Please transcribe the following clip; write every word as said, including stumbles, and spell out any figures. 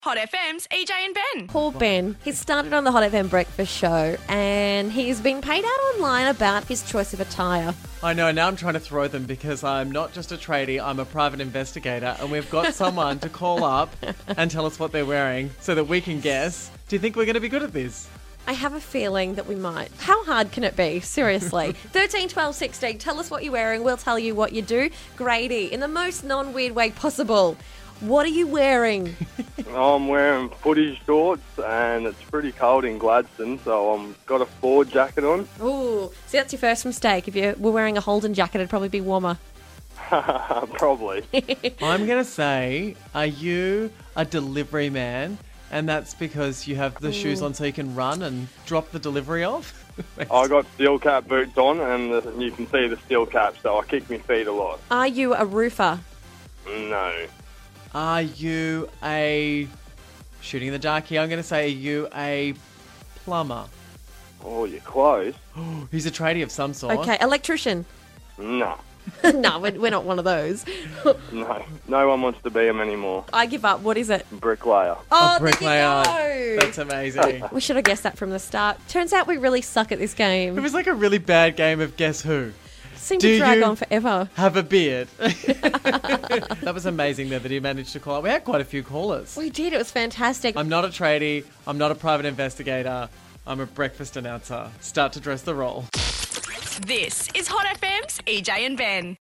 Hot F M's E J and Ben. Poor Ben. He started on the Hot F M breakfast show and he's been paid out online about his choice of attire. I know, now I'm trying to throw them because I'm not just a tradie, I'm a private investigator, and we've got someone to call up and tell us what they're wearing so that we can guess. Do you think we're going to be good at this? I have a feeling that we might. How hard can it be? Seriously. thirteen, twelve, sixteen. Tell us what you're wearing. We'll tell you what you do. Grady, in the most non-weird way possible, what are you wearing? I'm wearing footy shorts and it's pretty cold in Gladstone, so I've got a Ford jacket on. Ooh, see, that's your first mistake. If you were wearing a Holden jacket, it'd probably be warmer. Probably. I'm going to say, are you a delivery man? And that's because you have the Ooh. shoes on so you can run and drop the delivery off? I got steel cap boots on and the, you can see the steel cap, so I kick my feet a lot. Are you a roofer? No. Are you a... Shooting in the dark here, I'm going to say, are you a plumber? Oh, you're close. He's a tradie of some sort. Okay, electrician? No. No, we're, we're not one of those. No. No one wants to be him anymore. I give up. What is it? Bricklayer. Oh, A bricklayer. there you go. That's amazing. We should have guessed that from the start. Turns out we really suck at this It game. was like a really bad game of Guess Who. Seemed Do to drag you- on forever. Have a beard. That was amazing there that you managed to call out. We had quite a few callers. We did. It was fantastic. I'm not a tradie. I'm not a private investigator. I'm a breakfast announcer. Start to dress the role. This is Hot F M's E J and Ben.